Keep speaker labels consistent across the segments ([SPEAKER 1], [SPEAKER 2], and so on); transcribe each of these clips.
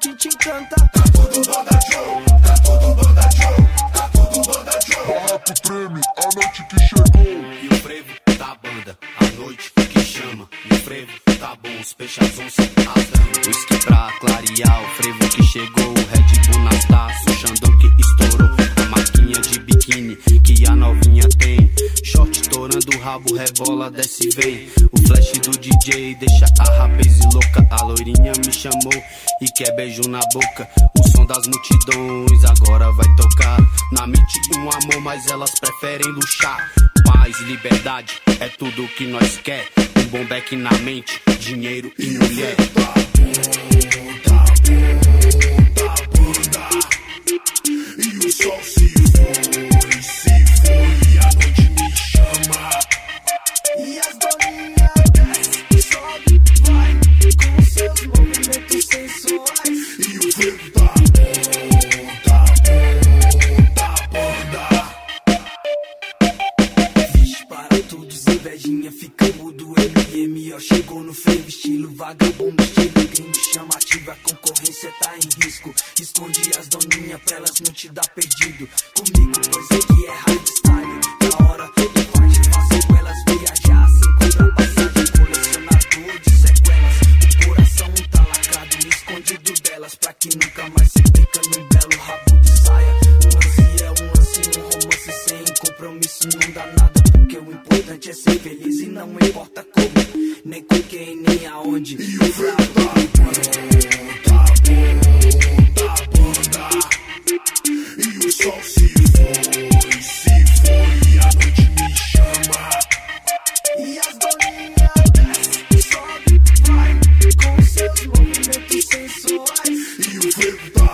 [SPEAKER 1] que te encanta.
[SPEAKER 2] Tá tudo banda show, tá tudo banda show, tá tudo banda show. Barraco treme, a noite que chegou.
[SPEAKER 3] E o frevo da banda, a noite que chama. E o frevo tá bom, os peixazões se rasgando. Whisky pra clarear, o frevo que chegou. O Red Bull nas taças, o Xandão que estourou. A marquinha de biquíni que a novinha tem. Short estourando o rabo, rebola, desce e vem. O flash do DJ deixa a rapaz louca. A loirinha me chamou e quer beijo na boca. O som das multidões agora vai tocar. Na mente um amor, mas elas preferem luxar. Paz, liberdade, é tudo que nós quer. Um bom back na mente, dinheiro e mulher.
[SPEAKER 2] E o sol se foi, e a noite me chama.
[SPEAKER 1] E as doninhas desce, sobe, vai, com seus movimentos sensuais.
[SPEAKER 2] E o frevo tá banda.
[SPEAKER 1] Vixe, para todos, invejinha, fica mudo. MMO chegou no frevo, estilo vagabundo, estilo gringo chamativo. A concorrência tá em risco. Esconde as doninhas pra elas não te dar perdido. Comigo, pois aqui é hardstyle. Na hora do party, faço elas viajar sem comprar passagem, colecionador de sequelas. O coração tá lacrado, escondido delas, pra que nunca mais se perca num belo rabo de saia. Um lance é um lance, um romance sem compromisso não dá nada, porque o importante é ser feliz e não importa como, nem com quem, nem aonde.
[SPEAKER 2] E o frevo tá banda. E o sol se foi, e a noite me chama.
[SPEAKER 1] E as doninhas desce, sobe, vai, com seus movimentos sensuais.
[SPEAKER 2] E o frevo tá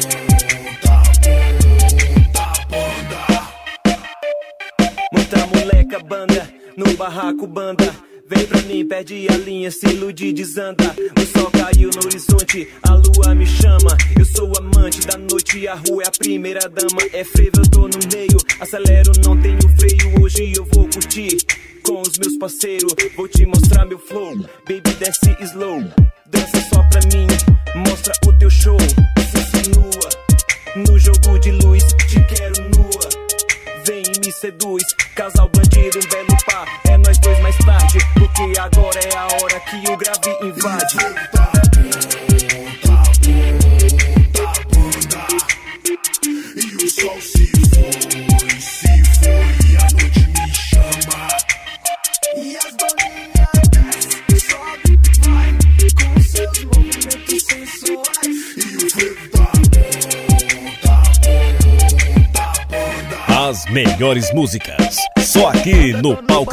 [SPEAKER 2] banda.
[SPEAKER 4] Muita moleca banda, no barraco banda. Vem pra mim, perde a linha, se ilude, desanda. O sol caiu no horizonte, a lua me chama. Eu sou amante da noite, a rua é a primeira dama. É frevo, eu tô no meio, acelero, não tenho freio. Hoje eu vou curtir com os meus parceiros. Vou te mostrar meu flow, baby desce slow. Dança só pra mim, mostra o teu show. Se insinua, no jogo de luz, te quero nua. Vem e me seduz, casal bandido, um belo par. É nós dois mais tarde, porque agora é a hora que o grave invade.
[SPEAKER 2] Tá banda. E o sol se foi, e a noite me chama.
[SPEAKER 1] E as doninhas desce, sobe, vai, com seus movimentos sensuais.
[SPEAKER 2] E o frevo tá banda.
[SPEAKER 5] As melhores músicas, só aqui no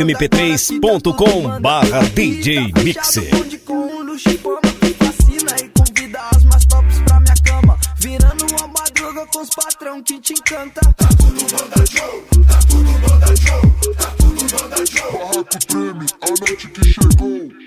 [SPEAKER 5] palcomp3.com/DJ Mixer.
[SPEAKER 1] Com um luxo e forma que fascina e convida as mais tops pra minha cama. Virando uma madruga com os patrão que te encanta.
[SPEAKER 2] Tá tudo banda show, tá tudo banda show, tá tudo banda show. Barraco treme, a noite que chegou.